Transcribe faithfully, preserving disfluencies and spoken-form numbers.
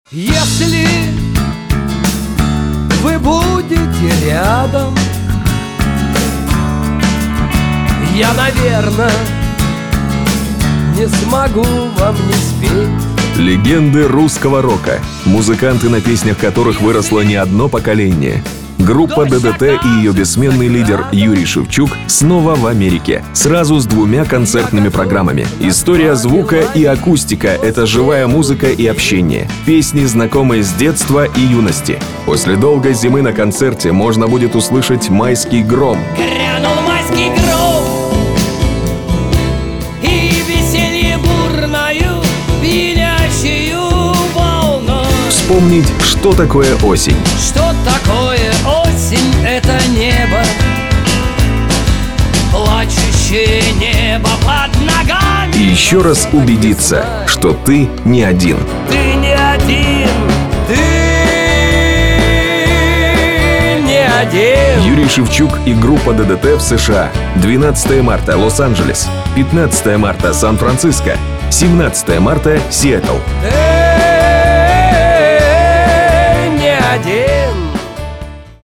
Если вы будете рядом, я, наверное, не смогу вам не спеть. Легенды русского рока, музыканты, на песнях которых выросло не одно поколение. Группа ДДТ и ее бессменный лидер Юрий Шевчук снова в Америке, сразу с двумя концертными программами. История звука и акустика — это живая музыка и общение. Песни, знакомые с детства и юности. После долгой зимы на концерте можно будет услышать «Майский гром». Грянул майский гром, и веселье бурною, пилящую волну. Вспомнить, что такое осень. Что такое осень? Это небо, плачущее небо под ногами. И еще раз убедиться, что ты не один. Ты не один, ты не один. Юрий Шевчук и группа ДДТ в США. двенадцатое марта — Лос-Анджелес. пятнадцатое марта — Сан-Франциско. семнадцатое марта — Сиэтл. Ты не один.